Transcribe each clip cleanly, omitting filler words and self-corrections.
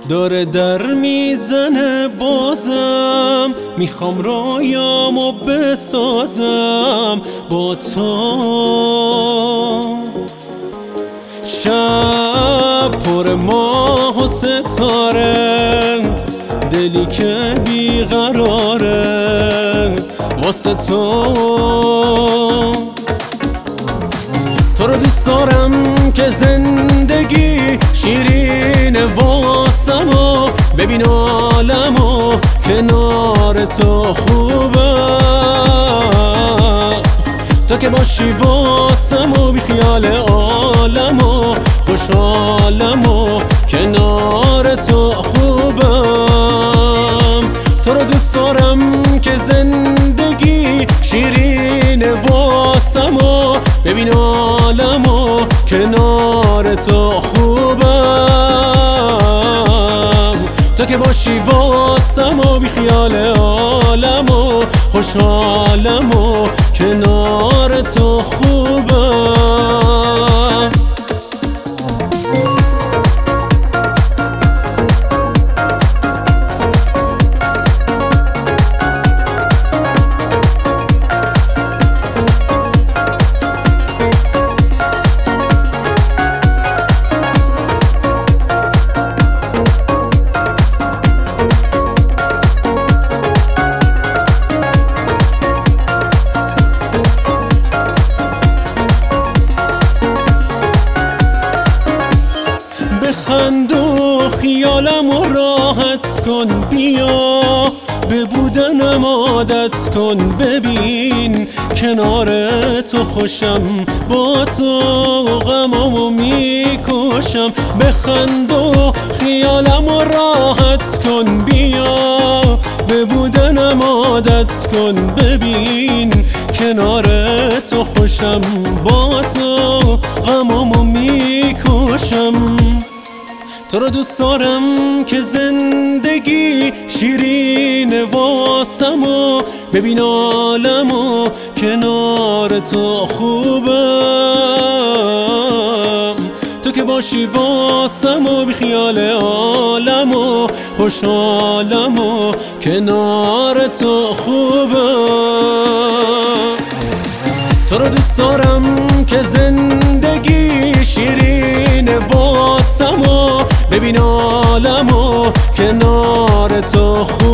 داره در میزنه بازم، میخوام رویامو بسازم با تو. شب پر ماه و ستاره، دلی که بیقراره واسه تو. تو رو دوست دارم که زندگی شیرینه واسم و ببین عالمو کنار تو خوبه. تو که باشی واسم و بی خیال عالم و خوشحالم و کنار تو خوبم. تو رو دوست دارم که زندگی شیرینه واسم و ببین عالم و کنار تو خوبم. تو که باشی واسم و بی خیال عالم و خوشحالم و کنار تو خوبم. بخند و خیالمو راحت کن، بیا به بودنم عادت کن. ببین کنار تو خوشم، با تو غمامو میکشم. بخند و خیالمو راحت کن، بیا به بودنم عادت کن. ببین کنار تو خوشم، با تو غمامو میکشم. تو رو دوست دارم که زندگی شیرینه واسم و ببین عالم و کنار تو خوبم. تو که باشی واسم و بی خیال عالم و خوشحالم و کنار تو خوبم. تو رو دوست دارم که زندگی شیرینه واسم و ببین عالم و کنار تو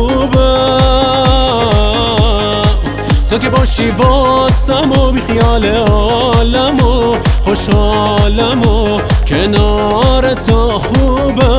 خوبم. تو که باشی واسم و بی خیال عالم و خوشحالم و کنار تو خوبم.